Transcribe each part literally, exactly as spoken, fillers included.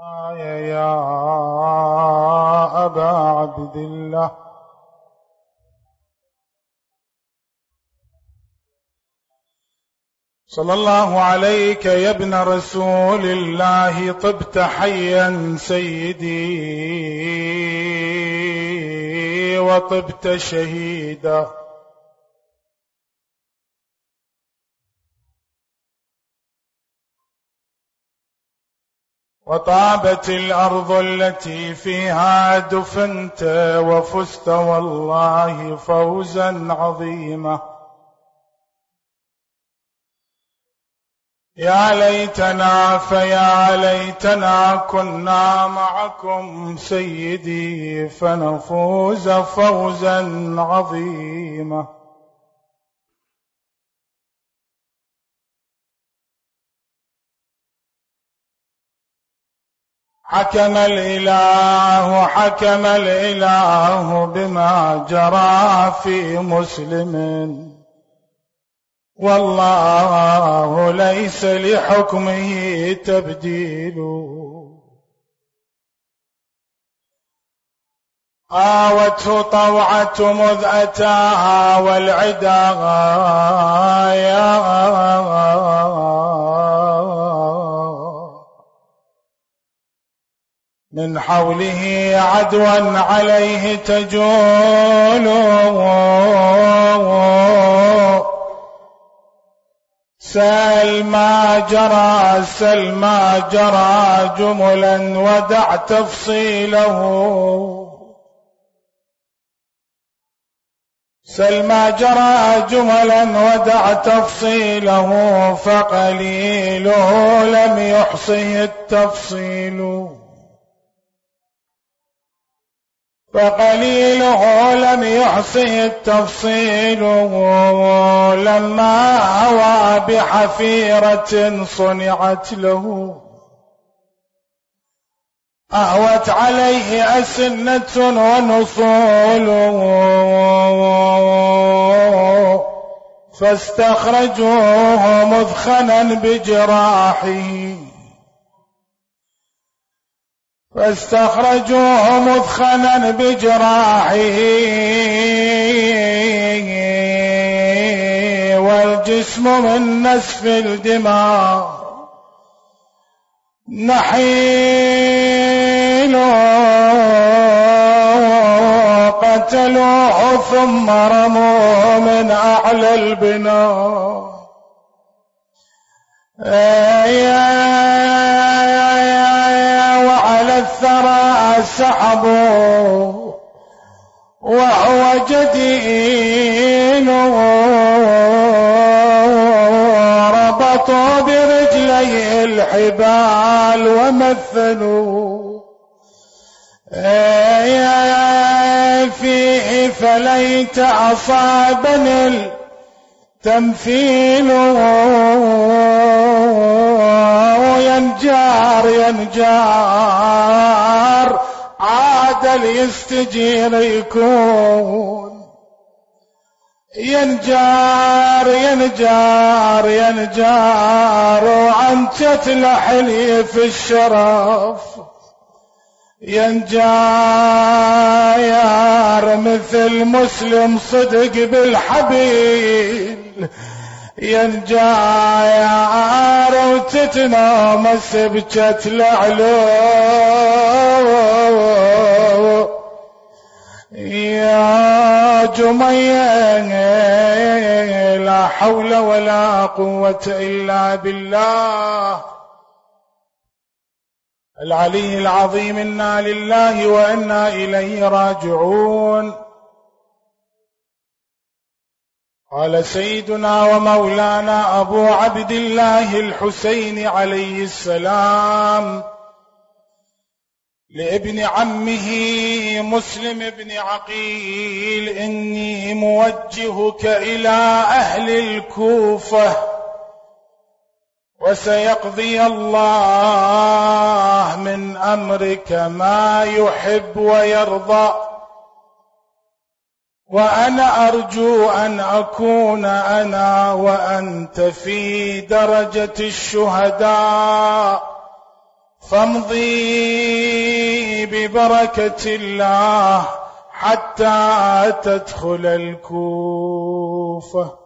يا أبا عبد الله صلى الله عليك يا ابن رسول الله، طبت حيا سيدي وطبت شهيدا، وطابت الأرض التي فيها دفنت، وفزت والله فوزا عظيما. يا ليتنا فيا ليتنا كنا معكم سيدي، فنفوز فوزا عظيما. حكم الإله حكم الإله بما جرى في مسلم، والله ليس لحكمه تبديل. آوته طوعة مذ أتاها والعدا من حوله عدوا عليه تجول، سل ما جرى سل ما جرى جملا ودع تفصيله، سل ما جرى جملا ودع تفصيله، فقليله لم يحصه التفصيل، فقليله لم يحصه التفصيل. لما هوى بحفيرة صنعت له، أهوت عليه أسنة ونصول، فاستخرجوه مذخنا بجراحه، فاستخرجوه مثخنا بجراحه، والجسم من نسف الدماء نحيل. قتلوه ثم رموه من أعلى البناء، وعلى الثرى سحبوا وهو جديل، ربطوا برجليه الحبال ومثلوا فيه، فليت أصابني التمثيل. ينجار ينجار عادل يستجير يكون، ينجار ينجار ينجار وعن تتلحلي في الشرف، ينجار مثل مسلم صدق بالحبيل، ينجار وتتنامس بجت العلو. يا جميع لا حول ولا قوة إلا بالله العلي العظيم. إنا لله وإنا إليه راجعون. قال سيدنا ومولانا أبو عبد الله الحسين عليه السلام لابن عمه مسلم بن عقيل: إني موجهك إلى أهل الكوفة، وسيقضي الله من أمرك ما يحب ويرضى، وأنا أرجو أن أكون أنا وأنت في درجة الشهداء فامضي ببركة الله حتى تدخل الكوفة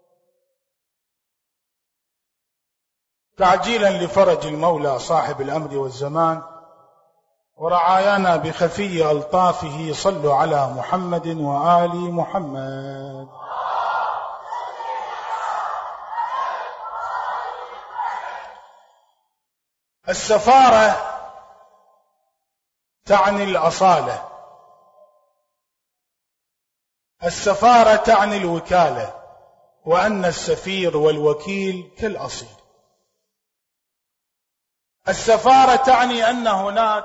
تعجيلا لفرج المولى صاحب الأمر والزمان ورعايانا بخفي ألطافه. صلوا على محمد وآل محمد. السفارة تعني الأصالة، السفارة تعني الوكالة، وأن السفير والوكيل كالأصيل. السفارة تعني أن هناك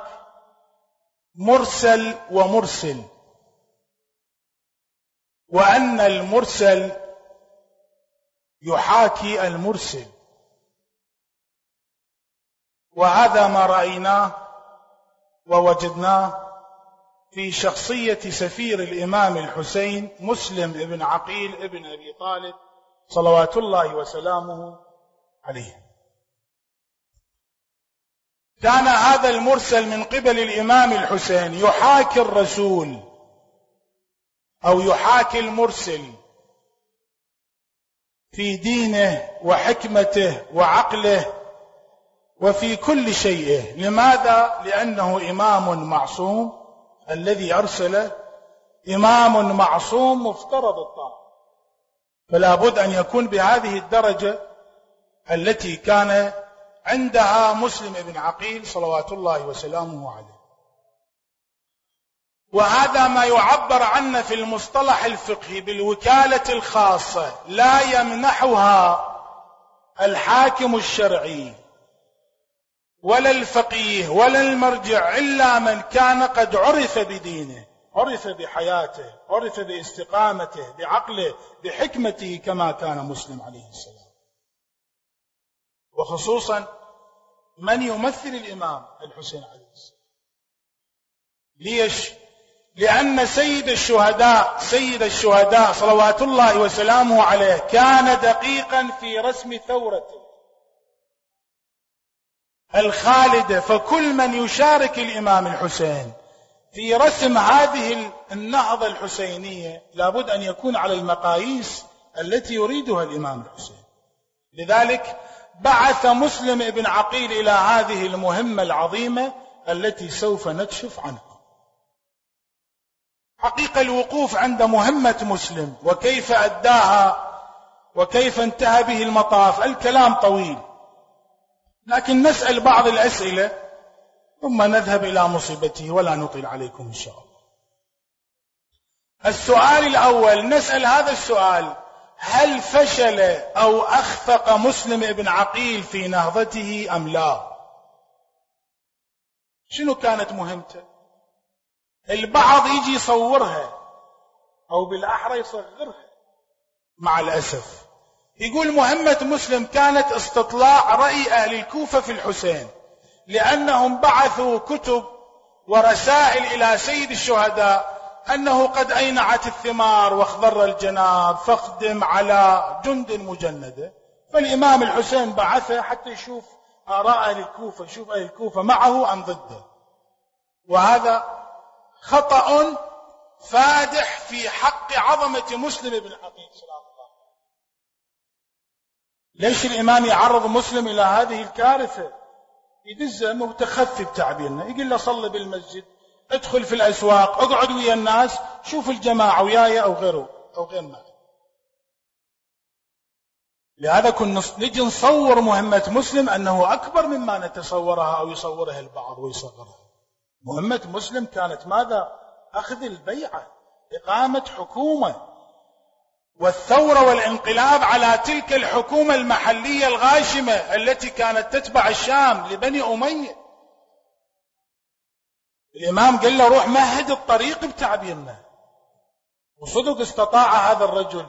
مرسل ومرسل، وأن المرسل يحاكي المرسل، وهذا ما رأيناه ووجدناه في شخصية سفير الإمام الحسين مسلم ابن عقيل ابن أبي طالب صلوات الله وسلامه عليه. كان هذا المرسل من قبل الإمام الحسين يحاكي الرسول أو يحاكي المرسل في دينه وحكمته وعقله وفي كل شيء. لماذا؟ لأنه إمام معصوم، الذي أرسله إمام معصوم مفترض الطاعة، فلا بد أن يكون بهذه الدرجة التي كان عندها مسلم بن عقيل صلوات الله وسلامه عليه. وهذا ما يعبر عنه في المصطلح الفقهي بالوكالة الخاصة، لا يمنحها الحاكم الشرعي ولا الفقيه ولا المرجع إلا من كان قد عرف بدينه، عرف بحياته، عرف باستقامته، بعقله، بحكمته، كما كان مسلم عليه السلام. وخصوصا من يمثل الإمام الحسين عليه السلام. ليش؟ لأن سيد الشهداء سيد الشهداء صلوات الله وسلامه عليه كان دقيقا في رسم ثورته الخالدة، فكل من يشارك الإمام الحسين في رسم هذه النهضة الحسينية لابد أن يكون على المقاييس التي يريدها الإمام الحسين. لذلك بعث مسلم ابن عقيل إلى هذه المهمة العظيمة التي سوف نكشف عنها. حقيقة الوقوف عند مهمة مسلم وكيف أداها وكيف انتهى به المطاف الكلام طويل، لكن نسأل بعض الأسئلة ثم نذهب إلى مصيبته ولا نطيل عليكم إن شاء الله. السؤال الأول، نسأل هذا السؤال: هل فشل أو أخفق مسلم ابن عقيل في نهضته أم لا؟ شنو كانت مهمته؟ البعض يجي يصورها أو بالأحرى يصغرها مع الأسف، يقول مهمة مسلم كانت استطلاع رأي أهل الكوفة في الحسين، لأنهم بعثوا كتب ورسائل إلى سيد الشهداء أنه قد أينعت الثمار واخضر الجناب فاقدم على جند مجندة. فالإمام الحسين بعثه حتى يشوف آراء أهل الكوفة، يشوف أهل الكوفة معه أم ضده. وهذا خطأ فادح في حق عظمة مسلم بن عقيل سلام الله. ليش الإمام يعرض مسلم إلى هذه الكارثة؟ يدزه متخفي بتعبيرنا، يقول له صلي بالمسجد، ادخل في الأسواق، اقعد ويا الناس، شوف الجماعة وياي أو غيره أو غير معي. لهذا كنا نجي نصور مهمة مسلم أنه أكبر مما نتصورها أو يصورها البعض ويصغرها. مهمة مسلم كانت ماذا؟ أخذ البيعة، إقامة حكومة، والثورة والانقلاب على تلك الحكومة المحلية الغاشمة التي كانت تتبع الشام لبني أمية. الإمام قال له روح مهد الطريق بتعبيرنا. وصدق استطاع هذا الرجل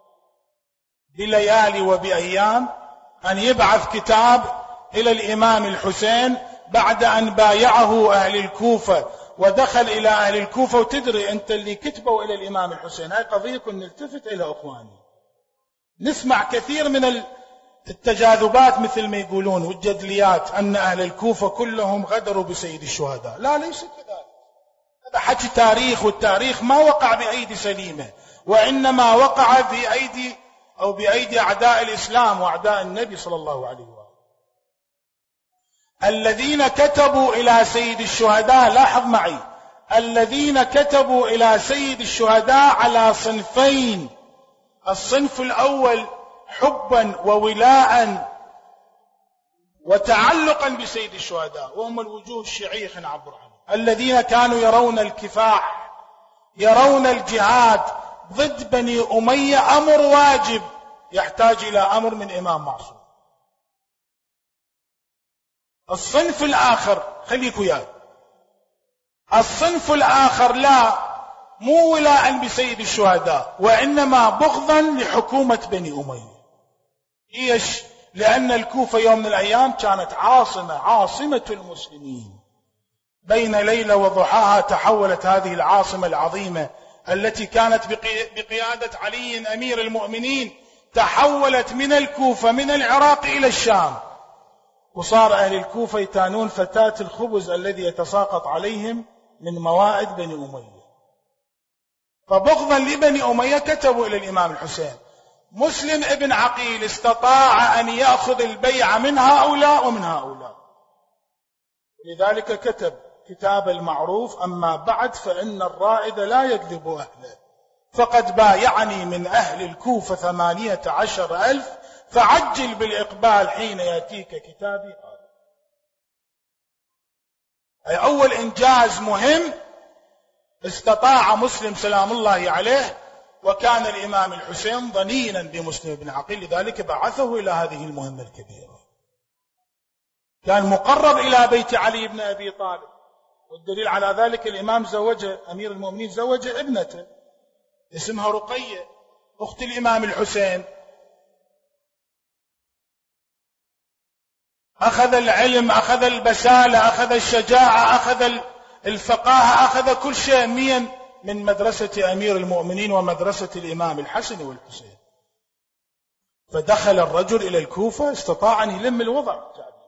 بليالي وبأيام أن يبعث كتاب إلى الإمام الحسين بعد أن بايعه أهل الكوفة ودخل إلى أهل الكوفة. وتدري أنت اللي كتبوا إلى الإمام الحسين، هاي قضية كن نلتفت إلى أخواني، نسمع كثير من التجاذبات مثل ما يقولون والجدليات أن أهل الكوفة كلهم غدروا بسيد الشهداء. لا، ليس كذلك. هذا حكي تاريخ، والتاريخ ما وقع بأيدي سليمة، وإنما وقع في أيدي أو بأيدي أعداء الإسلام وأعداء النبي صلى الله عليه وآله. الذين كتبوا إلى سيد الشهداء، لاحظ معي، الذين كتبوا إلى سيد الشهداء على صنفين. الصنف الأول حبا وولاء وتعلقا بسيد الشهداء، وهم الوجوه الشيعية نعبر عنهم، الذين كانوا يرون الكفاح، يرون الجهاد ضد بني أمية أمر واجب يحتاج إلى أمر من إمام معصوم. الصنف الآخر، خليك وياي، الصنف الآخر لا، مو ولاء بسيد الشهداء، وإنما بغضا لحكومة بني أمية. إيش؟ لأن الكوفة يوم من الأيام كانت عاصمة عاصمة المسلمين. بين ليلة وضحاها تحولت هذه العاصمة العظيمة التي كانت بقيادة علي أمير المؤمنين، تحولت من الكوفة من العراق إلى الشام، وصار أهل الكوفة يتانون فتاة الخبز الذي يتساقط عليهم من موائد بني أمية. فبغضا لبني أمية كتبوا إلى الإمام الحسين. مسلم ابن عقيل استطاع أن يأخذ البيعة من هؤلاء ومن هؤلاء، لذلك كتب كتاب المعروف: أما بعد فإن الرائد لا يكذب أهله، فقد بايعني من أهل الكوفة ثمانية عشر ألف، فعجل بالإقبال حين يأتيك كتابي هذا. أي أول إنجاز مهم استطاع مسلم سلام الله عليه، وكان الإمام الحسين ضنينا بمسلم بن عقيل، لذلك بعثه إلى هذه المهمة الكبيرة. كان مقرب إلى بيت علي بن أبي طالب، والدليل على ذلك الإمام زوجه، أمير المؤمنين زوجه ابنته اسمها رقية أخت الإمام الحسين. أخذ العلم، أخذ البسالة، أخذ الشجاعة، أخذ الفقاهة، أخذ كل شيء مين من مدرسة أمير المؤمنين ومدرسة الإمام الحسن والحسين. فدخل الرجل إلى الكوفة، استطاع أن يلم الوضع.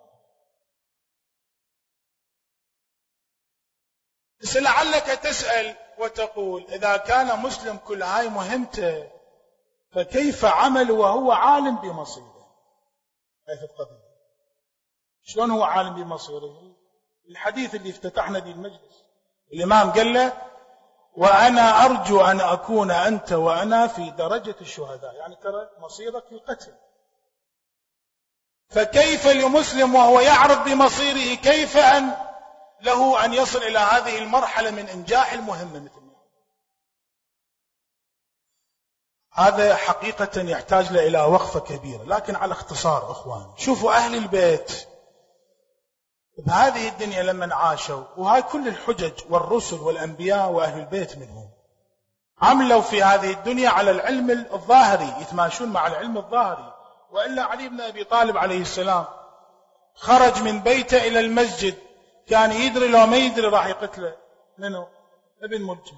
بس لعلك تسأل وتقول: إذا كان مسلم كل هاي مهمته، فكيف عمل وهو عالم بمصيره؟ هذه القضية، شلون هو عالم بمصيره؟ الحديث اللي افتتحنا به المجلس، الإمام قال له: وأنا أرجو أن أكون أنت وأنا في درجة الشهداء، يعني ترى مصيرك القتل. فكيف لمسلم وهو يعرف بمصيره، كيف أن له أن يصل إلى هذه المرحلة من إنجاح المهمة مثل هذا؟ حقيقة يحتاج إلى وقفة كبيرة، لكن على اختصار أخوان، شوفوا أهل البيت بهذه الدنيا لما عاشوا، وهاي كل الحجج والرسل والأنبياء وأهل البيت منهم، عملوا في هذه الدنيا على العلم الظاهري، يتماشون مع العلم الظاهري. وإلا علي بن أبي طالب عليه السلام خرج من بيته إلى المسجد، كان يدري لو ما يدري راح يقتله منه ابن ملجم،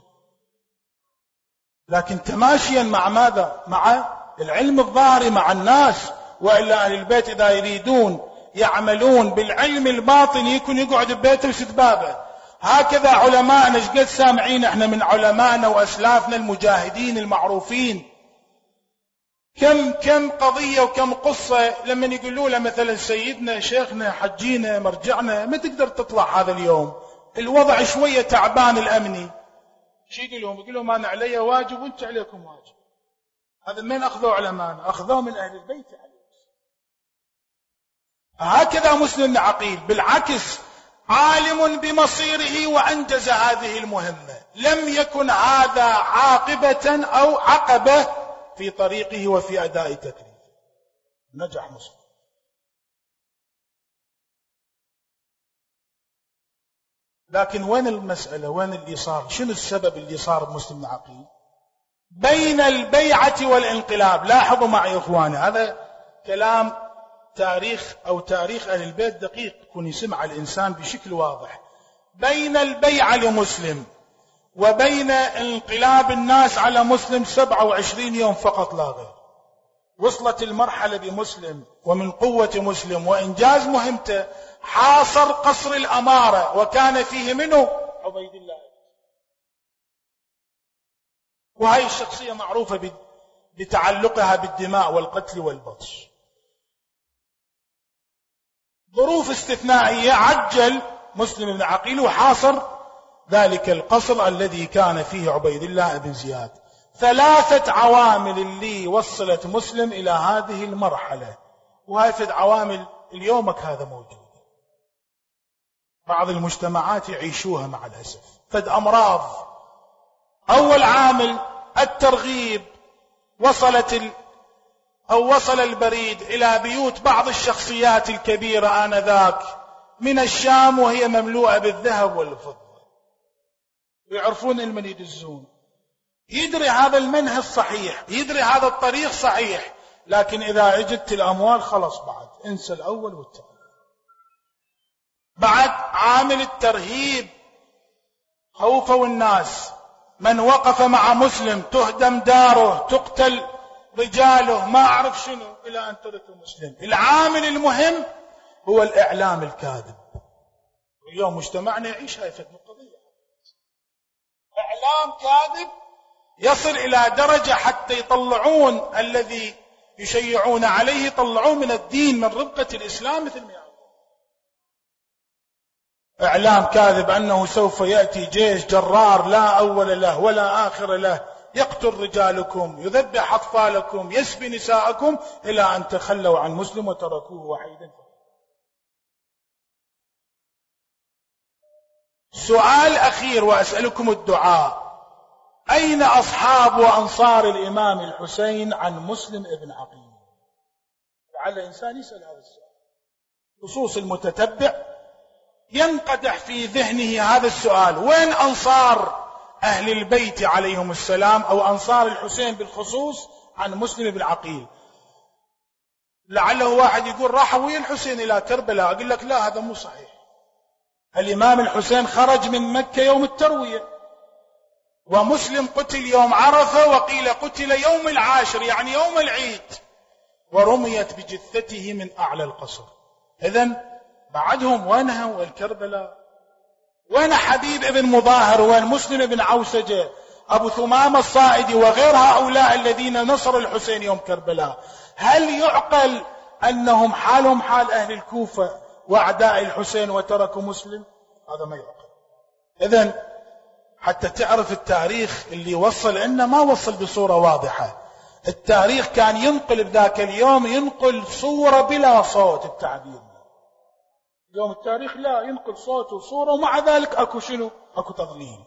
لكن تماشيا مع ماذا؟ مع العلم الظاهري مع الناس. وإلا أهل البيت إذا يريدون يعملون بالعلم الباطني يكون يقعد ببيته ويسد بابه. هكذا علماءنا، ايش قد سامعين احنا من علمائنا وأسلافنا المجاهدين المعروفين، كم كم قضية وكم قصة لما يقولوا له مثلا سيدنا شيخنا حجينا مرجعنا ما تقدر تطلع هذا اليوم، الوضع شوية تعبان الأمني، شو يقول لهم؟ يقول لهم أنا علي واجب وانت عليكم واجب. هذا من أخذوا علماءنا؟ أخذوا من أهل البيت عليه. هكذا مسلم بن عقيل بالعكس عالم بمصيره وأنجز هذه المهمة، لم يكن هذا عاقبة أو عقبة في طريقه وفي أداء تكليفه، نجح مسلم. لكن وين المسألة؟ وين اللي صار؟ شنو السبب اللي صار بمسلم بن عقيل؟ بين البيعة والانقلاب، لاحظوا معي إخواني، هذا كلام تاريخ أو تاريخ أهل البيت دقيق يكون يسمع الإنسان بشكل واضح. بين البيعة لمسلم وبين انقلاب الناس على مسلم سبعة وعشرين يوم فقط لا غير. وصلت المرحلة بمسلم ومن قوة مسلم وإنجاز مهمته حاصر قصر الأمارة، وكان فيه منه عبيد الله. وهي الشخصية معروفة بتعلقها بالدماء والقتل والبطش. ظروف استثنائية عجل مسلم بن عقيل وحاصر ذلك القصر الذي كان فيه عبيد الله بن زياد. ثلاثة عوامل اللي وصلت مسلم إلى هذه المرحلة، وهي في عوامل اليومك هذا موجود، بعض المجتمعات يعيشوها مع الأسف. فد أمراض. أول عامل الترغيب. وصلت ال... أو وصل البريد إلى بيوت بعض الشخصيات الكبيرة آنذاك من الشام وهي مملوءة بالذهب والفضة، يعرفون المن يدزون، يدري هذا المنهج صحيح، يدري هذا الطريق صحيح، لكن إذا اجت الأموال خلص بعد انسى الأول والثاني. بعد عامل الترهيب، خوفوا الناس، من وقف مع مسلم تهدم داره، تقتل رجاله، ما أعرف شنو، إلى أن تركوا مسلم. العامل المهم هو الإعلام الكاذب. اليوم مجتمعنا يعيش هاي القضية، إعلام كاذب يصل إلى درجة حتى يطلعون الذي يشيعون عليه، يطلعون من الدين من ربقة الإسلام مثل ما يعلم. إعلام كاذب أنه سوف يأتي جيش جرار لا أول له ولا آخر له، يقتل رجالكم، يذبح أطفالكم، يسبي نساءكم، إلى أن تخلوا عن مسلم وتركوه وحيدا. سؤال أخير وأسألكم الدعاء: أين أصحاب وأنصار الإمام الحسين عن مسلم ابن عقيل؟ لعل إنسان يسأل هذا السؤال، خصوص المتتبع ينقدح في ذهنه هذا السؤال: وين أنصار أهل البيت عليهم السلام أو أنصار الحسين بالخصوص عن مسلم بن عقيل؟ لعله واحد يقول راحوا ويا الحسين إلى كربلاء. أقول لك لا، هذا مو صحيح. الإمام الحسين خرج من مكة يوم التروية، ومسلم قتل يوم عرفة، وقيل قتل يوم العاشر يعني يوم العيد، ورميت بجثته من أعلى القصر. إذن بعدهم وينها؟ والكربلاء. وين حبيب ابن مظاهر؟ وين مسلم ابن عوسجة؟ أبو ثمامة الصائدي وغير هؤلاء الذين نصروا الحسين يوم كربلاء؟ هل يعقل أنهم حالهم حال أهل الكوفة وأعداء الحسين وتركوا مسلم؟ هذا ما يعقل. إذن حتى تعرف التاريخ اللي وصل لنا ما وصل بصورة واضحة. التاريخ كان ينقل بذاك اليوم، ينقل صورة بلا صوت التعبير. اليوم التاريخ لا، ينقل صوت وصورة، ومع ذلك أكو شنو؟ أكو تضليل.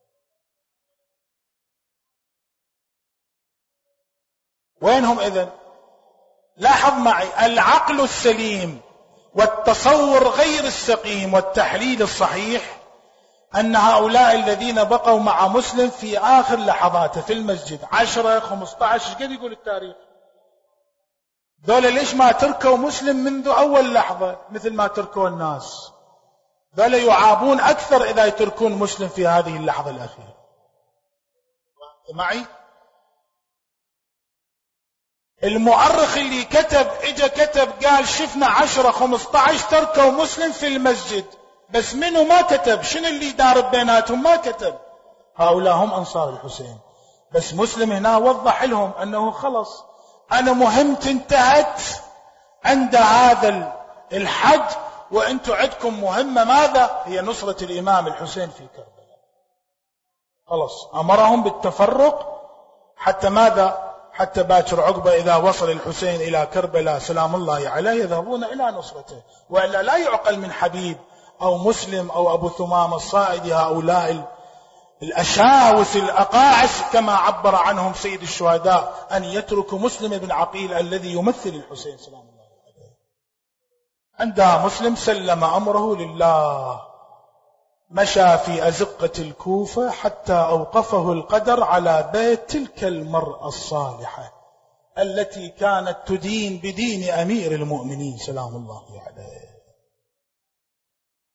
وينهم إذن؟ لاحظ معي، العقل السليم والتصور غير السقيم والتحليل الصحيح أن هؤلاء الذين بقوا مع مسلم في آخر لحظاته في المسجد عشرة خمسة عشر، قد يقول التاريخ، دول ليش ما تركوا مسلم منذ أول لحظة مثل ما تركوا الناس؟ دول يعابون أكثر إذا يتركون مسلم في هذه اللحظة الأخيرة. معي؟ المؤرخ اللي كتب اجا كتب قال شفنا عشرة خمسة عشر تركوا مسلم في المسجد، بس منه ما كتب شنو اللي دار بيناتهم، ما كتب. هؤلاء هم أنصار الحسين، بس مسلم هنا وضح لهم أنه خلص أنا مهمتي انتهت عند هذا الحد، وأنتم عندكم مهمة ماذا؟ هي نصرة الإمام الحسين في كربلاء. خلص أمرهم بالتفرق حتى ماذا؟ حتى باكر عقبة إذا وصل الحسين إلى كربلاء سلام الله عليه يذهبون إلى نصرته. وإلا لا يعقل من حبيب أو مسلم أو أبو ثمامة الصائدي هؤلاء الأشاوس الأقاعس كما عبر عنهم سيد الشهداء أن يتركوا مسلم بن عقيل الذي يمثل الحسين سلام الله عليه. عندها مسلم سلم أمره لله، مشى في أزقة الكوفة حتى أوقفه القدر على بيت تلك المرأة الصالحة التي كانت تدين بدين أمير المؤمنين سلام الله عليه.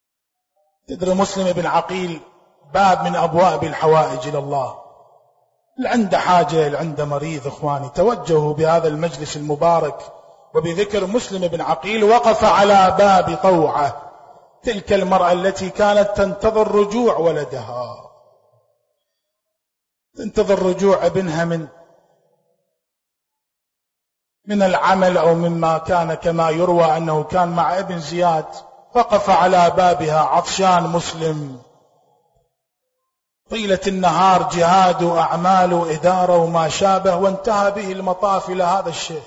تدري مسلم بن عقيل باب من أبواب الحوائج إلى الله، اللي عنده حاجة، اللي عنده مريض، إخواني توجهوا بهذا المجلس المبارك وبذكر مسلم بن عقيل وقف على باب طوعة، تلك المرأة التي كانت تنتظر رجوع ولدها، تنتظر رجوع ابنها من من العمل أو مما كان، كما يروى أنه كان مع ابن زياد، وقف على بابها عطشان مسلم طيلة النهار، جهاد وأعمال وإدارة وما شابه، وانتهى به المطاف إلى هذا الشيء.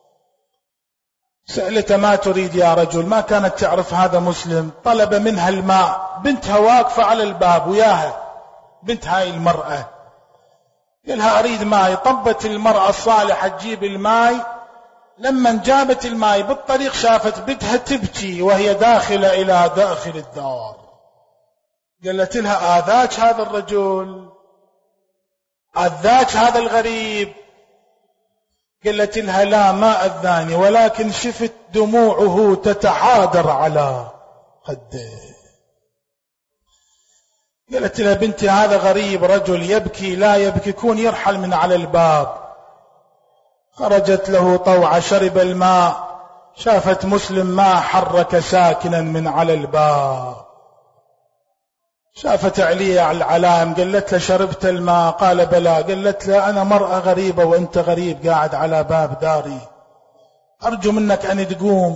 سألته ما تريد يا رجل؟ ما كانت تعرف هذا مسلم. طلب منها الماء، بنتها واقفة على الباب وياها، بنت هاي المرأة، قالها أريد ماء. طبت المرأة الصالحة تجيب الماء، لما جابت الماء بالطريق شافت بنتها تبكي وهي داخلة إلى داخل الدار. قالت لها آذاك هذا الرجل؟ آذاك هذا الغريب؟ قالت لها لا ما أذاني، ولكن شفت دموعه تتحادر على خده. قالت لها بنتي هذا غريب، رجل يبكي لا يبكي، كون يرحل من على الباب. خرجت له طوعة، شرب الماء، شافت مسلم ما حرك ساكنا من على الباب. شافت علي على العلام، قالت له شربت الماء؟ قال بلى. قالت له أنا مرأة غريبة وأنت غريب قاعد على باب داري، أرجو منك أن تقوم.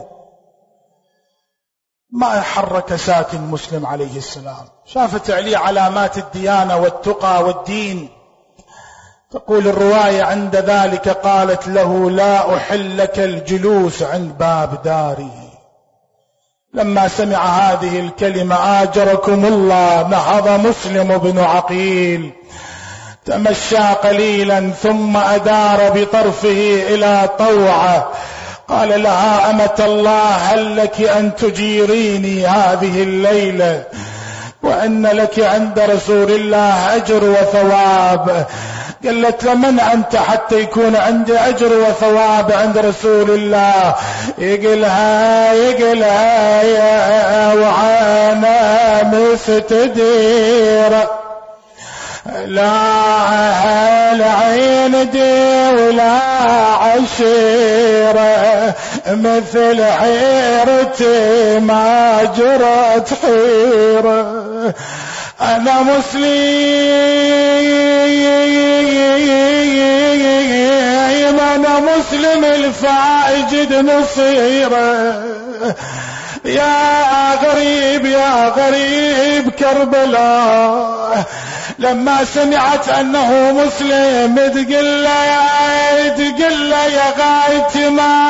ما حرك ساكن مسلم عليه السلام. شافت علي علامات الديانة والتقى والدين. تقول الرواية عند ذلك قالت له لا أحل لك الجلوس عند باب داري. لما سمع هذه الكلمة آجركم الله، نهض مسلم بن عقيل، تمشى قليلا ثم أدار بطرفه إلى طوعة، قال لها أمة الله هل لك أن تجيريني هذه الليلة، وأن لك عند رسول الله أجر وثواب. قالت لمن أنت حتى يكون عندي أجر وثواب عند رسول الله؟ يقلها يقلها يا وعانا مستدير، لا العين دي ولا عشيرة، مثل حيرتي ما جرت حيرة. أنا مسلم، أنا مسلم الفاجد نصيره، يا غريب يا غريب كربلاء. لما سمعت أنه مسلم تقل له تقل له يا غايتي ما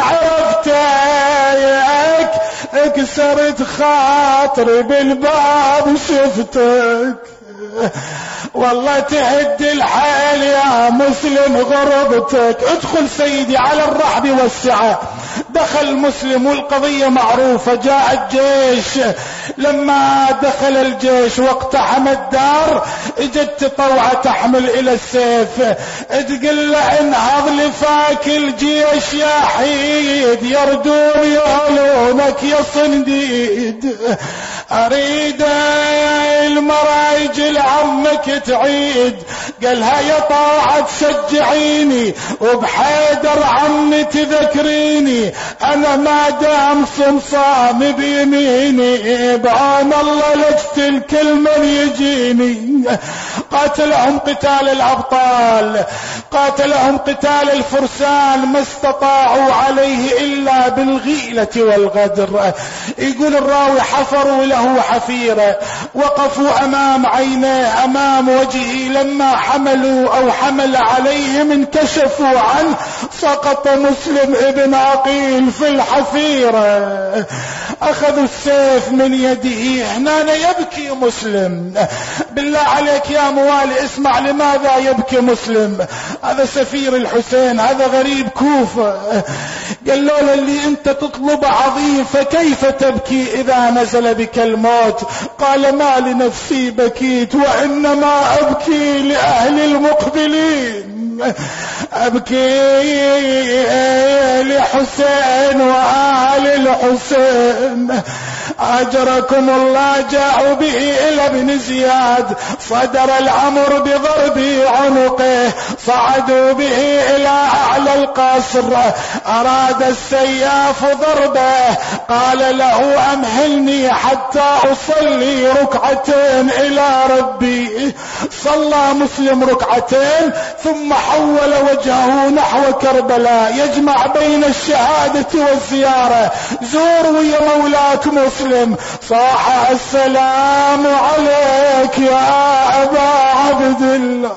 عرفتك، اكسرت خاطري بالباب شفتك، والله تهد الحيل يا مسلم غربتك. ادخل سيدي على الرحب والسعة. دخل مسلم والقضية معروفة، جاء الجيش. لما دخل الجيش واقتحم الدار اجت طوعة تحمل الى السيف، تقول له انهض لفاك الجيش يا حيد، يردون يهلونك يا صنديد. اريد المرأة يجي لعمك تعيد. قالها يا طاعة تشجعيني وبحيدر عمي تذكريني، انا ما دام صمصام بيميني بعون الله لجت الكل من يجيني. قاتلهم قتال الابطال، قاتلهم قتال الفرسان، ما استطاعوا عليه الا بالغيلة والغدر. يقول الراوي حفروا له حفيرة، وقفوا امام عينيه امام وجهه، لما حملوا او حمل عليهم انكشفوا عنه، سقط مسلم ابن عقيل في الحفيرة. اخذوا السيف من يده، هنا يبكي مسلم. بالله عليك يا موالي اسمع، لماذا يبكي مسلم؟ هذا سفير الحسين، هذا غريب كوفة. قال له اللي انت تطلب عظيم، فكيف تبكي اذا نزل بك الموت؟ قال ما لنفسي بكيت، وانما ابكي لاهل المقبلين، ابكي لحسين وآل الحسين. أجركم الله جاءوا به إلى ابن زياد، صدر الأمر بضرب عنقه، صعدوا به إلى أعلى القصر، أراد السياف ضربه، قال له أمهلني حتى أصلي ركعتين إلى ربي. صلى مسلم ركعتين ثم حول وجهه نحو كربلاء يجمع بين الشهادة والزيارة. زور ويا مولاك مسلم. صاح السلام عليك يا أبا عبد الله،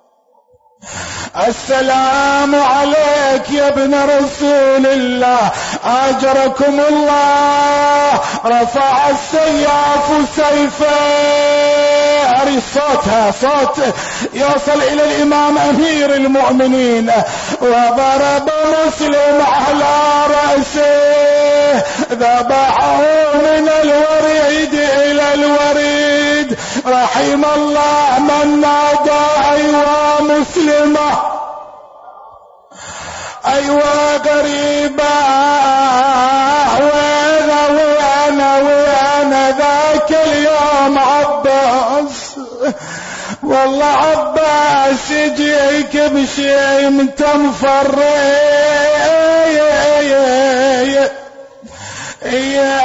السلام عليك يا ابن رسول الله، أجركم الله. رفع السياف سيفه، صوتها صوت يوصل إلى الإمام أمير المؤمنين، وضرب مسلم على رأسه، ذبحه من الوريد إلى الوريد. رحم الله من نادى أيوا مسلمة، أيوا قريبة، وين وين وين ذاك اليوم عباس، والله عباس يجيك بشي متنفر يا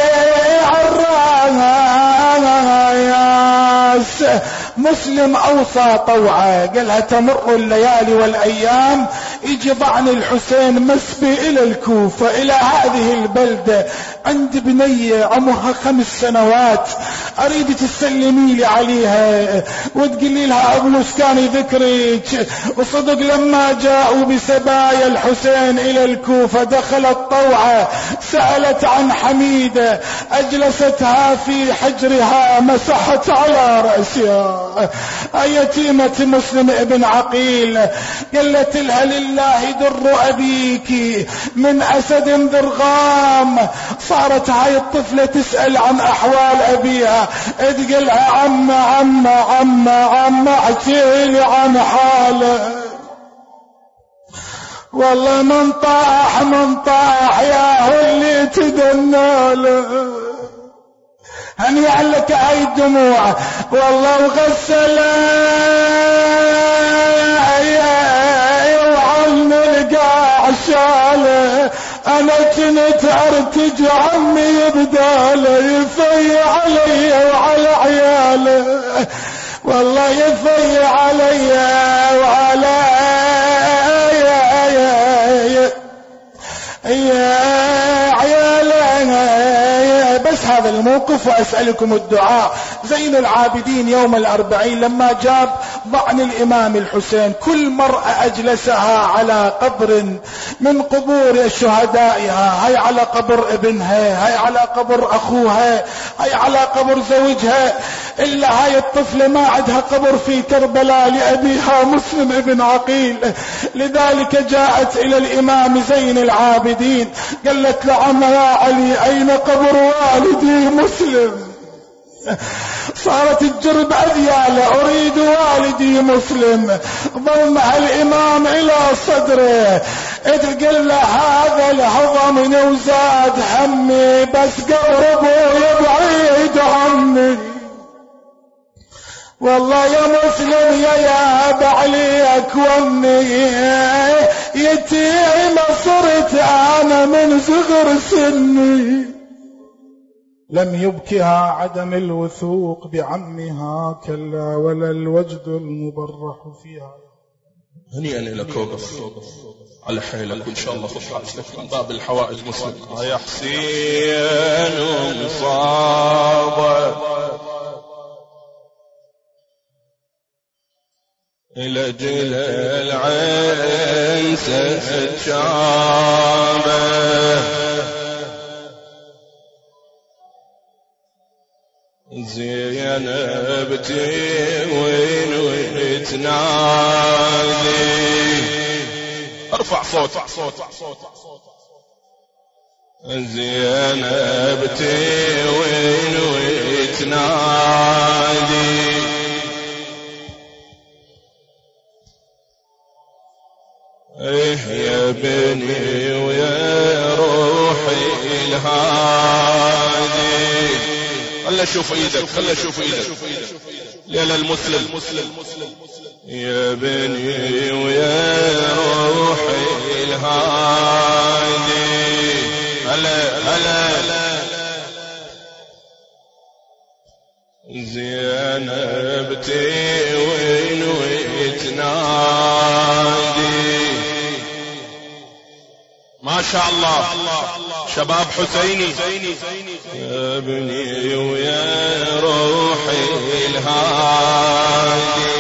عراس. مسلم أوصى طوعه، قالها تمر الليالي والأيام، يجي ضعن الحسين مسبي إلى الكوفة، إلى هذه البلدة، عند بنية عمرها خمس سنوات، أريد تسلمي لي عليها وتقولي لها أبلس كان يذكرك. وصدق لما جاءوا بسبايا الحسين إلى الكوفة دخلت طوعة، سألت عن حميدة، أجلستها في حجرها، مسحت على رأسها، يتيمة مسلم ابن عقيل. قالت لها لله در أبيك من أسد ضرغام. صارت هاي الطفلة تسأل عن أحوال أبيها، تقلها عم عم عم عم احكيلي عن حاله. والله من طاح من طاح يا هو اللي تدناله. هني علك هاي الدموع والله وغسلها وعن القاع شاله. انا كنت ارتج عمي بداله، يفي علي وعلى عياله، والله يفي علي وعلى بس هذا الموقف. وأسألكم الدعاء. زين العابدين يوم الأربعين لما جاب ضعن الإمام الحسين، كل مرأة أجلسها على قبر من قبور شهدائها، هاي على قبر ابنها، هاي على قبر أخوها، هاي على قبر زوجها، إلا هاي الطفلة ما عندها قبر في كربلاء لأبيها مسلم ابن عقيل. لذلك جاءت إلى الإمام زين العابدين، قالت لعم يا علي أين قبر والدي مسلم؟ صارت تجرب أذياله، أريد والدي مسلم. ضمها الإمام إلى صدره، تقول له هذا الهضمني وزاد همي، بس قبر أبوي بعيد عني. والله يا مسلم يا ياب عليك وامي، يتيم صرت أنا من صغر سني. لم يبكها عدم الوثوق بعمها، كلا ولا الوجد المبرح فيها. هنيئا لك وقف على حيلك، وإن شاء الله فتحت لك من باب الحوائج مسلم. يا حسين مصاب إلى جل العين سجامه، زينب وين وتنادي، ارفع صوت زينب وين وتنادي، ايه يا بني ويا روحي الهادي، خلي اشوف ايدك خلي اشوف ايدك يا للمسلم يا بني ويا روحي الهادي هلا هلا زينبتي وين ويتنادي ما شاء الله شباب حسيني يا ابني ويا روحي الهادي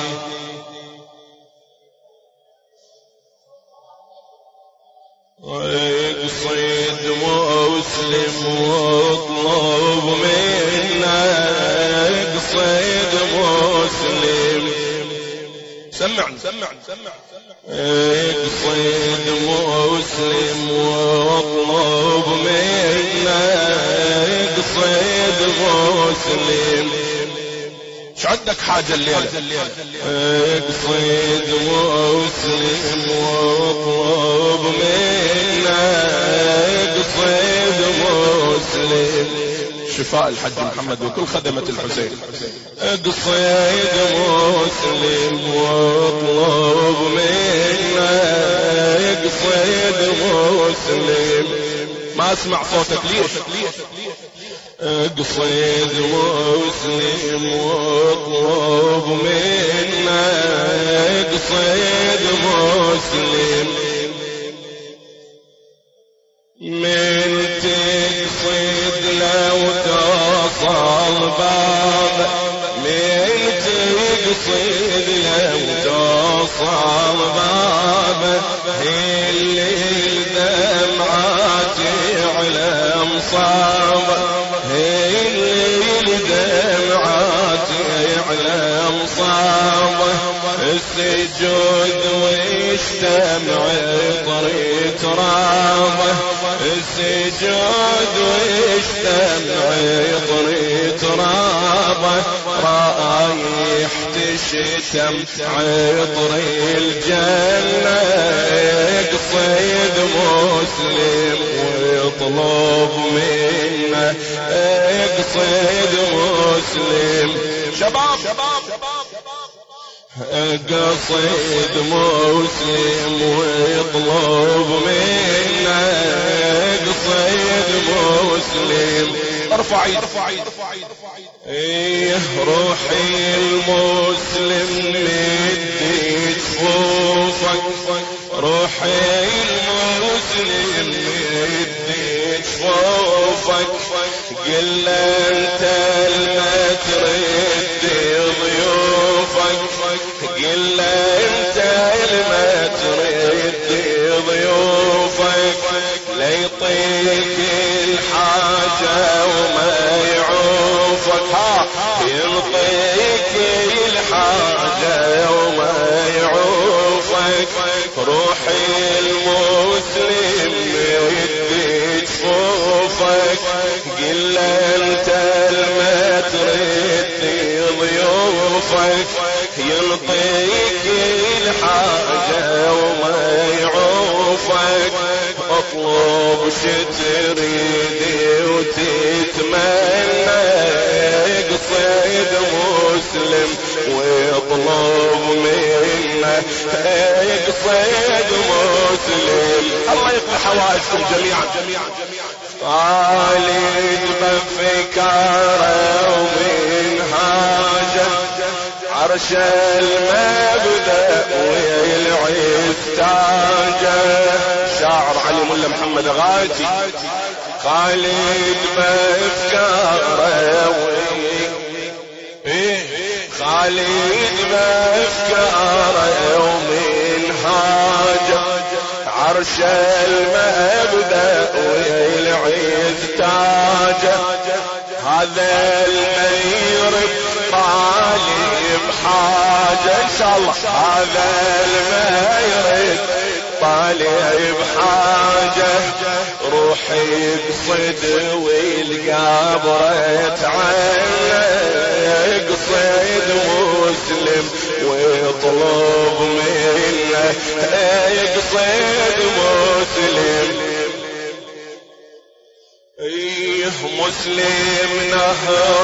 اقصد مسلم واطلب منا اقصد مسلم سمعني سمعني سمعني اقصد مسلم واطلب منا اقصد مسلم شو عندك حاجة الليلة اقصد مسلم واطلب منا اقصد مسلم شفاء الحج محمد وكل خدمة الحسين اقصد مسلم واطلب منا اقصد مسلم ما اسمع صوتك ليش اقصد مسلم واطلب منا اقصد مسلم من تقصد لو توصل باب من تقصد لو توصل باب اللي الدمعات يعلم صاب اللي الدمعات يعلم صاب السجود ويجتمع طريق ترابه السجود ويجتمع طريق ترابه رايح تشتم عطر الجنة اقصد مسلم ويطلب منا اقصد مسلم شباب شباب اقصد مسلم ويطلب منا اقصد مسلم ارفع ايد ايه روحي المسلم مدي جفوفك روحي المسلم مدي جفوفك قل انت ما ترد ضيوفك قل انت ما ترد ضيوفك ليطيك الحاجة وما يعوفك ها ينطيك الحاجة وما يعوفك روحي المسلم يدي جفوفك قل انت ما ترد ضيوفك ينطيك الحاجة وما يعوفك اطلب شتريدي وتتمنى اقصد مسلم ويطلب منا اقصد مسلم الله يقضي حوائجكم جميعا خالد بفكاره ومنهاجه عرش المبدأ والعز تاجه شاعر علي ملا محمد غاتي خالد بفكاره خالد بفكاره ومنهاجه عرش المبدأ والعز تاجه هذا الميرب طالب حاجة ان شاء الله هذا الميرب طالب حاجة روحي بصد والقبرة عنا اقصد مسلم ويطلب منا اقصد مسلم ايه مسلم نهر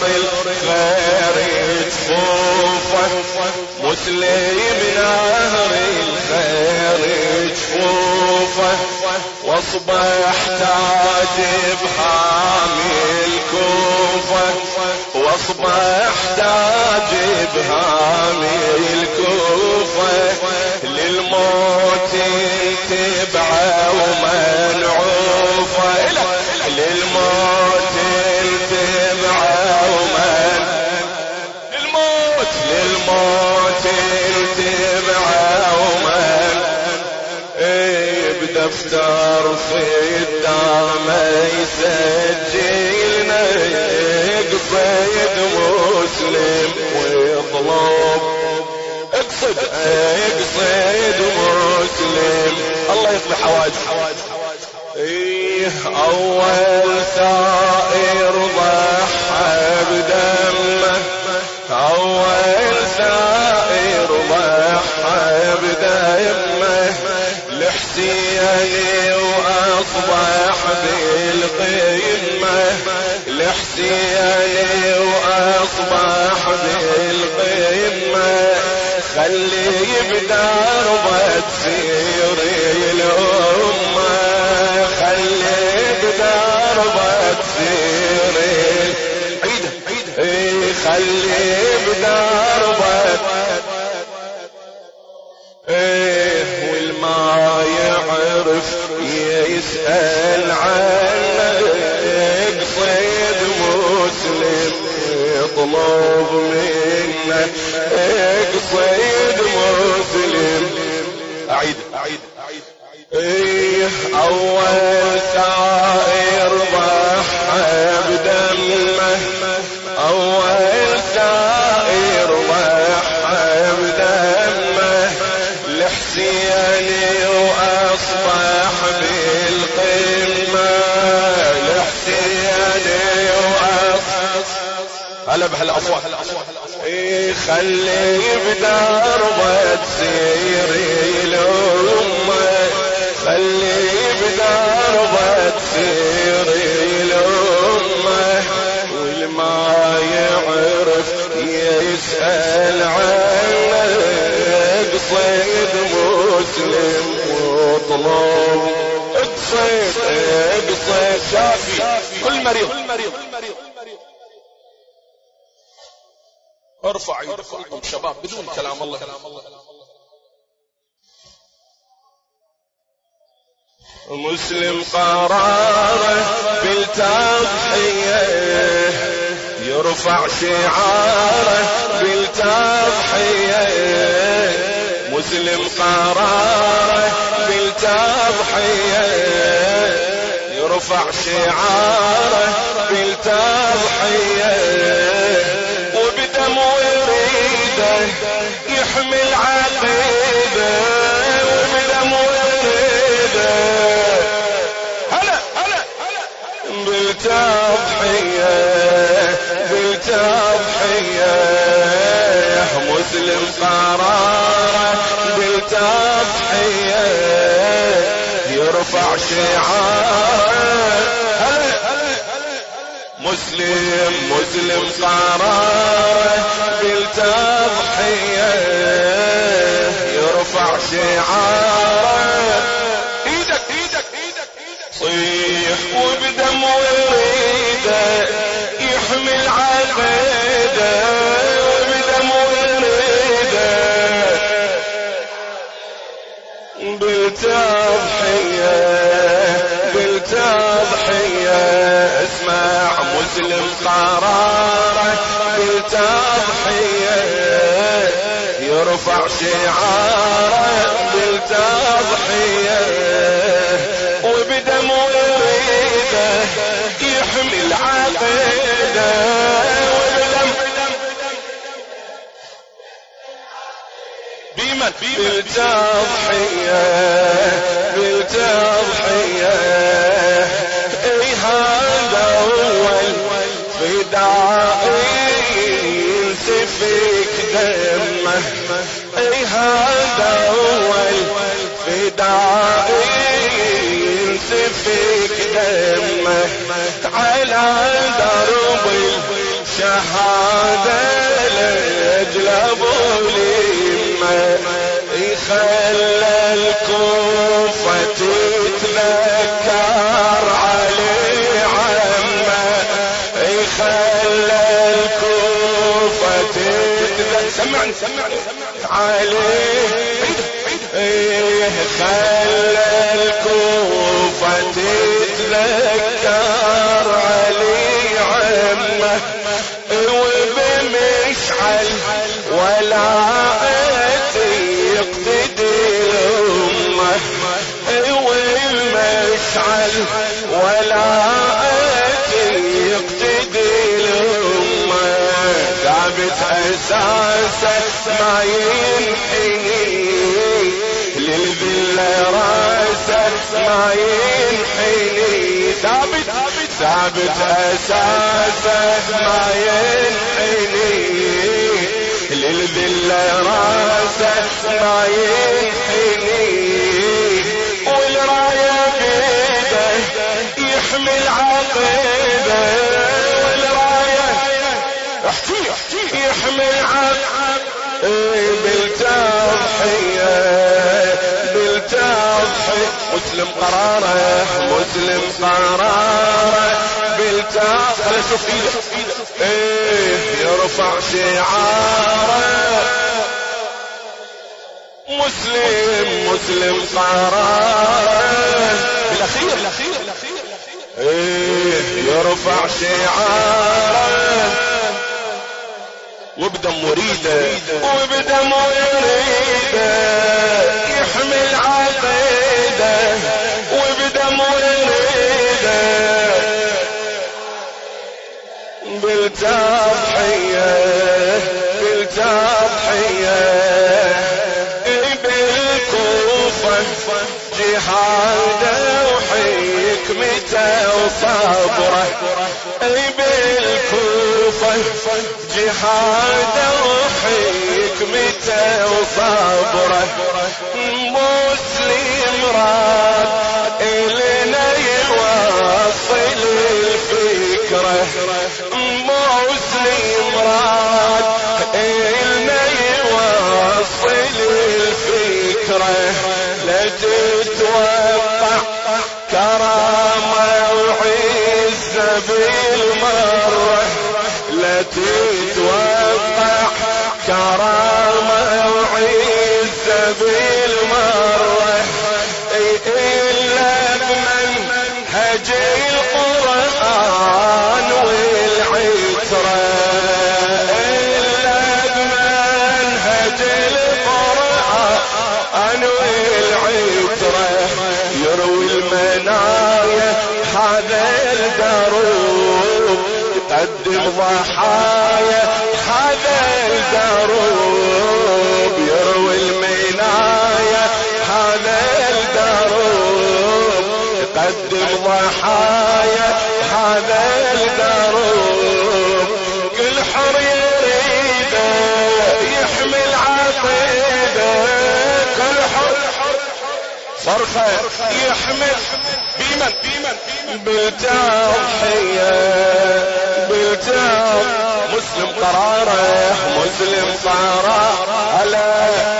وسليم نهر الخير جفوفه واصبح تاج بحامي الكوفة واصبح تاج بهامي الكوفة للموت تبعه ومنعوفة للموت تبعه ومن للموت للموت تبعه ومن ايه بدفتر خدامه يسجلنا قصيد مسلم ويطلب اقصد اقصد مسلم الله يصلح حواجب ايه اول ثائر ضحى بدمه اول ثائر ضحى بدمه لحسين واصبح بالقمه لحسين واصبح بالقمه خلي بدربه تسير الامه خلي بدربه تسير عيده عيده ايه خلي بدربه ايه والما يعرف يسأل عنه قصيد مسلم يطلب منه قصيد مسلم اعيد اعيد ايه اول ثائر ضحى بدمه اول ثائر ضحى بدمه لحسيني واصبح بالقمه لحسيني واصبح هلا بهالاصوات ايه خلي بدربه تسير الامه خلي بدربه تسير الامه والما يعرف يسأل عنه قصيد مسلم واطلب اقصد اقصد شافي كل مريض ارفع يدكم شباب بدون كلام الله مسلم قراره بالتضحية يرفع شعاره بالتضحية مسلم قراره بالتضحية يرفع شعاره بالتضحية وبدم وريده يحمل عقيده وبدم وريده هلا هلا بالتضحية بالتضحية مسلم قراره بالتضحية يرفع شعاره مسلم مسلم قراره بالتضحية يرفع شعاره ايدك ايدك ايدك صيح وبدم وريده يحمل عقيده وبدم وريده بالتضحية بالتضحية اسمع مسلم قراره بالتضحية يرفع شعاره بالتضحية وبدم وريده يحمل عقيده وبدم بيمن بالتضحية بالتضحية اي هذا اول فدائي ينسفك دمه اي هذا اول فدائي ينسفك دمه على درب الشهادة لاجل ابو لي خلى الكوفة تتذكر علي عمه خلى الكوفة تتذكر سمعني سمعني علي خلى الكوفة تتذكر علي عمه وبمشعل ولاءتي يقتدي الأمة والمشعل ولاءتي يقتدي الأمة ثابت أساسه ما ينحني للذلة راسه ما ينحني ثابت ثابت أساسه ما ينحني للذلة راسه ما ينحني والراية بيده يحمل عقيده والراية يحمل عقيده بالتضحية بالتضحية مسلم قراره مسلم قراره بالتضحية خلي شوف ايده ايه يرفع شعاره مسلم مسلم قراره بالاخير بالاخير ايه يرفع شعاره وبدم وريده وبدم وريده يحمل عقيده وبدم وريده بالتضحيه بالتضحيه بالكوفه جهاده وحكمته وصبره بالكوفه جهاده وحكمته وصبره مسلم راد إلنا يوصل الفكرة مسلم راد إلنا يوصل الفكرة لا تتوقع كرامة وعزة بالمرة لا تتوقع كرامة وعزة بالمرة إلا بمنهج القرآن والعترة إلا بمنهج القرآن والعترة يروي المنايا هذا الدروب يقدم ضحايا هذا الدروب يروي المنايا هذا الدروب يقدم ضحايا هذا الدروب كل حر يريده يحمل عقيده كل حر صرخه يحمل بمن بمن بالتضحيه بالتضحيه مسلم قراره مسلم قراره لا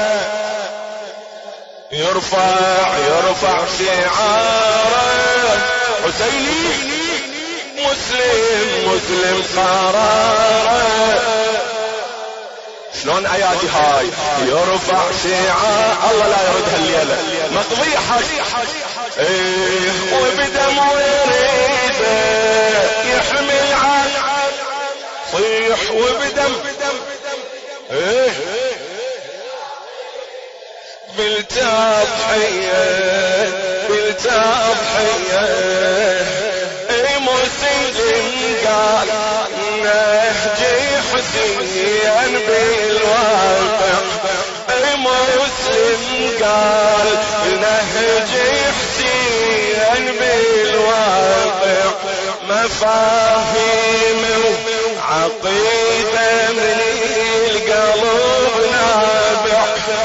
يرفع يرفع شعاره حسيني مسلم مسلم قراره شلون ايادي هاي يرفع شعار الله لا يردها الليله مقضي حج ايه وبدم وريده يحمل عن صيح وبدم ايه بالتضحيه بالتضحيه اي مسلم قال نهجي حسين بالواقع مسلم قال نهجي حسين بالواقع مفاهيم وعقيدة من القلب نابع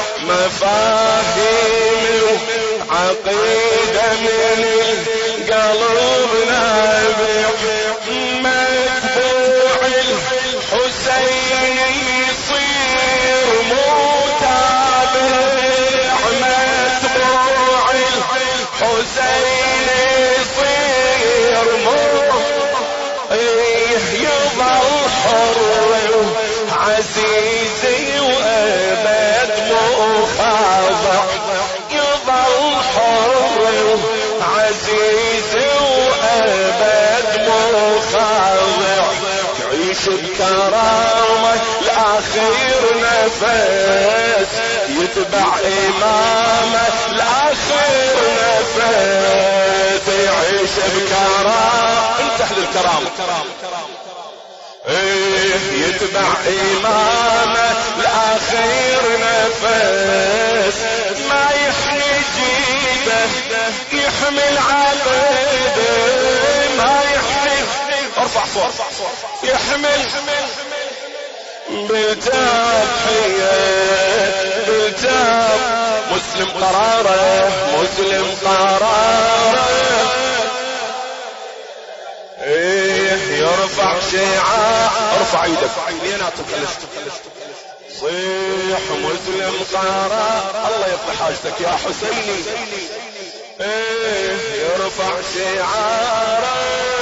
مفاهيم وعقيدة من القلب نابع متبوع الحسين يصير متابع حسين يصير مو يظل حر عزيزي وأبد مو خاضع يظل حر عزيزي وأبد مو خاضع يعيش بكرامة الأخير نفس يتبع إمامه الأخير نفس يعيش بكرامة انتهى للكرامة ايه يتبع إمامه الأخير نفس ما يحمي جيده يحمل عبده ما يحمي ارفع صوت يحمل بالتضحية بالتض مسلم قراره مسلم قراره ايه يرفع شعاع ارفع ايدك يناطق صيح مسلم قراره الله يقضي حاجتك يا حسيني ايه يرفع شعاره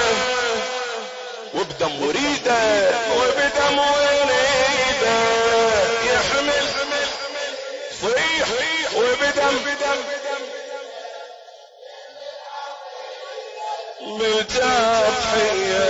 وبدم وريده وبدم وريده يحمل صيح وبدم بالتضحية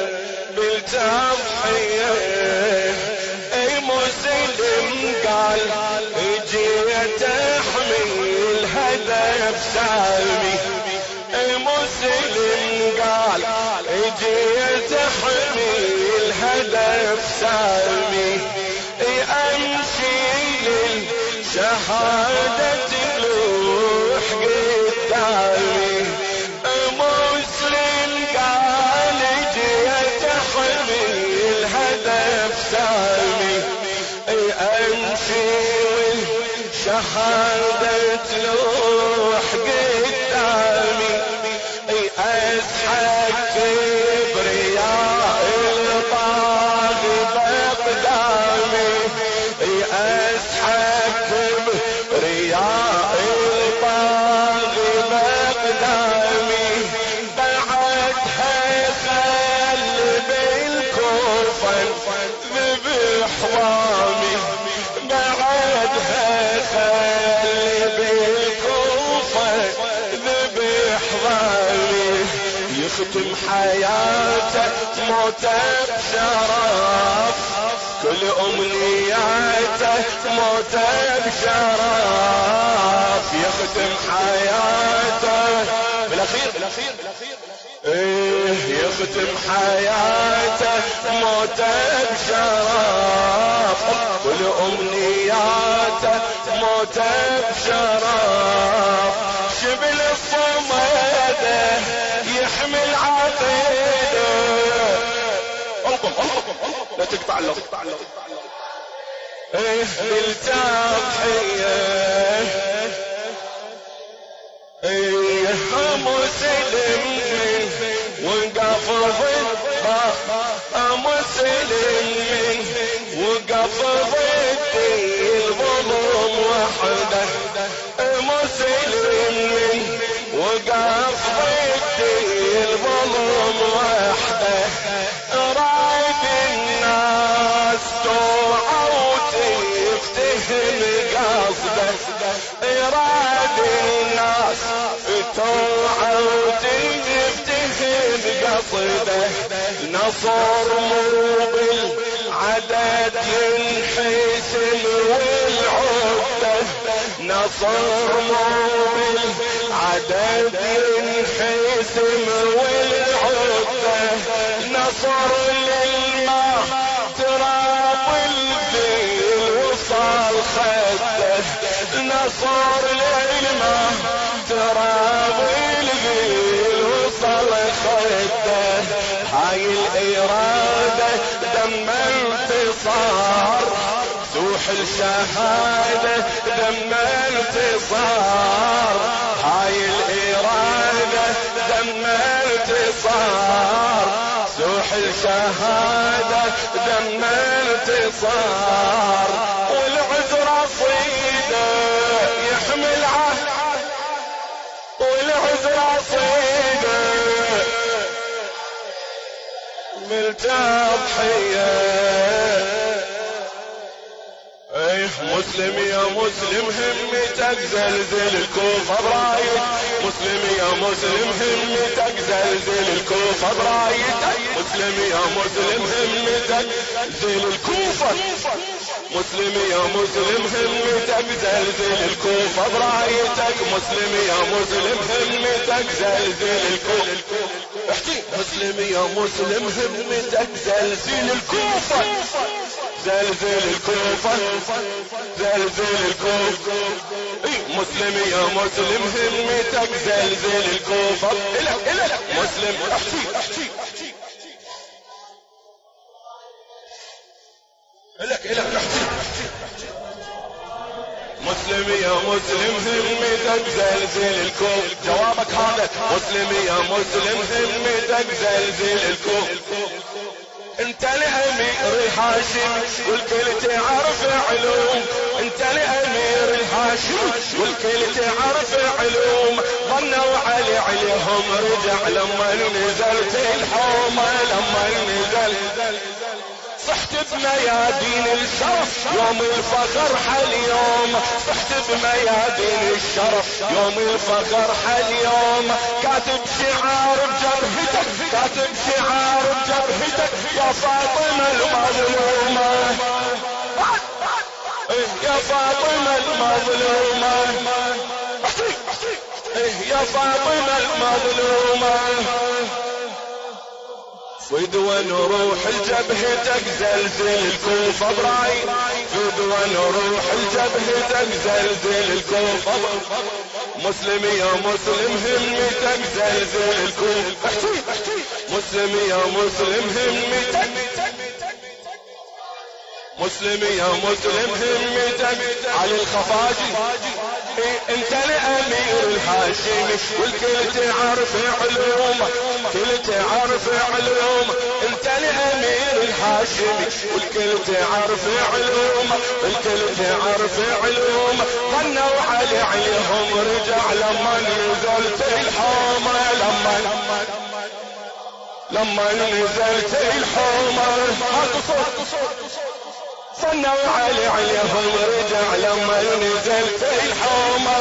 بالتضحية اي مسلم قال اجيت احمي الهدف سامي اي مسلم قال اجيت احمي الهدف سامي اي امشي للشهادة تلوح قدامي مسلم قال اجيت احمي الهدف سامي اي امشي والشهادة تلوح قدامي اي اسحق كبرياء الطاغي باقدامي اي اسحق كبرياء الطاغي باقدامي بعدها خل بالكوفن ذبح ضامي بعدها خل بالكوفن ذبح ضامي يختم حياته موته بشرف كل امنياته موته بشرف يختم حياته بالاخير بالاخير ايه يختم حياته موته بشرف كل امنياته موته بشرف شبل الصمده يحمل عقيده القم القم لا تقطع له ايه بالتضحية ايه مسلم وقف ضد مسلم وقف ضد الظلم وحده مسلم وقف ضد الظلم وحده رايد الناس توعى وتفتهم قصده اراد الناس توعى وتفتهم قصده نصر مو بالعدد ينحسن والعدة نصر مو بالعدد ينحسن والعدة نصر للماء تراب الفيل وصل خده نصر للماء تراب الفيل وصل خده هاي الإرادة دم انتصار سوح الشهادة دم انتصار هاي الإرادة دم انتصار سوح الشهادة دم انتصار والعذر صيده يحمل عهد والعذر تضحية. ايه مسلم يا مسلم همتك زلزل الكوفة برايتك، مسلم يا مسلم همتك زلزل الكوفة برايتك، مسلم يا مسلم همتك زلزل الكوفة، مسلم يا مسلم همتك زلزل الكوفة برايتك، مسلم يا مسلم همتك زلزل الكوفة. احكي مسلم يا مسلم همتك زلزل الكوفة، زلزل الكوفة زلزل الكوفة. مسلم يا مسلم همتك زلزل الكوفة. إلك إلك مسلم احكي احكي إلك إلك احكي مسلم يا مسلم همتك زلزل الكوفة. جوابك هذا مسلم يا مسلم همتك زلزل الكوفة. انت لامير الهاشم والكل تعرف علوم، انت لامير الهاشم والكل تعرف علوم، ظنوا علي عليهم رجع لما نزلت الحومة، لما نزل صحت بميادين الشرف يوم الفخر حاليوم، صحت بميادين الشرف يوم الفخر حاليوم، كاتب شعار بجبهتك، كاتب شعار بجبهتك يا فاطمة المظلومة، يا فاطمة المظلومة، يا فاطمة المظلومة. فدوى نروح لجبهتك زلزل الكوفة براي، فدوى نروح لجبهتك زلزل الكوفة. مسلم يا مسلم همتك زلزل الكوفة. مسلم يا مسلم همتك، مسلم يا مسلم همتك على الخفاجي. انت لامير الهاشم والكل تعرف علوم، كل تعرف علوم، انت لامير الهاشم والكل تعرف علوم، الكل تعرف علوم، ظنوا علي عليهم رجع لما نزلت الحومة، لما لما نزلت الحومة ظنوا علي عليهم رجع لما نزلت الحومة.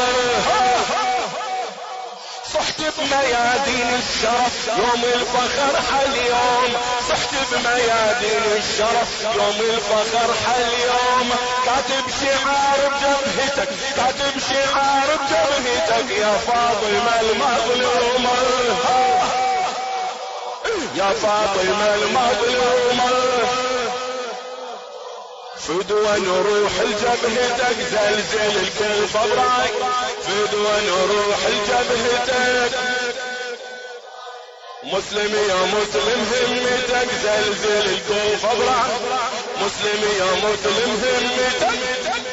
صحت بميادين الشرف يوم الفخر حاليوم، صحت بميادين الشرف يوم الفخر حاليوم، كاتب شعار بجبهتك، كاتب شعار بجبهتك يا فاطمة المظلومة، يا فاطمة المظلومة. فدوى نروح لجبهتك زلزل الكوفة براي، فدوى نروح لجبهتك. مسلم يا مسلم همتك زلزل الكوفة براي، مسلم يا مسلم همتك.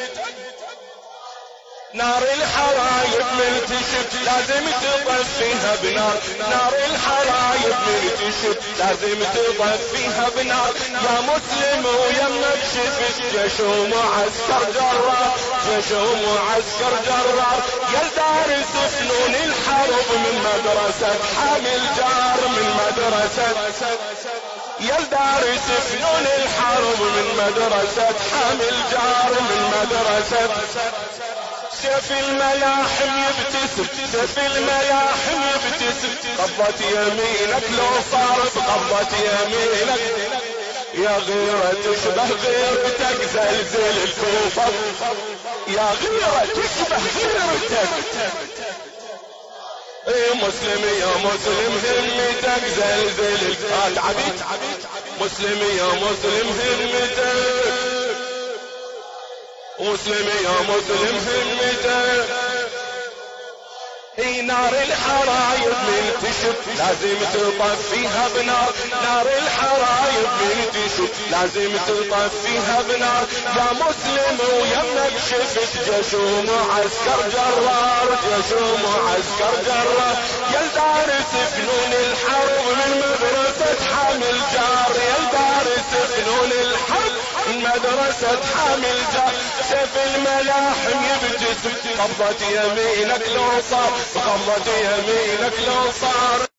نار الحرايب من تشب لازم تطفيها بنار، نار الحرايب من تشب لازم تطفيها بنار، يا مسلم ويمك شفت جيش ومعسكر جرار، جيش ومعسكر جرار، يا دارس فنون الحرب من مدرسة حامل جار، من مدرسة يا دارس فنون الحرب من مدرسة حامل جار، من مدرسة سيف الملاحم يبتسم، سيف الملاحم يبتسم، قبضة يمينك لو صارت قبضة يمينك، يا غيرة تشبه غيرتك زلزل الكوفة، يا غيرة تشبه غيرتك. اي مسلم يا مسلم همتك زلزل الكوفة. عبيد مسلم يا مسلم همتك، مسلم يا مسلم همتك. اي نار الحرايب من تشب لازم تطفيها بنار، نار الحرايب من تشب لازم تطفيها بنار، يا مسلم ويمك شفت جيش ومعسكر جرار، جيش ومعسكر جرار، يا دارس فنون الحرب من مدرسة حامل جار، يا دارس فنون الحرب من مدرسة حامل جار، سيف الملاحم يبتسم، قبضة يمينك لو صار، قبضة يمينك لو صار.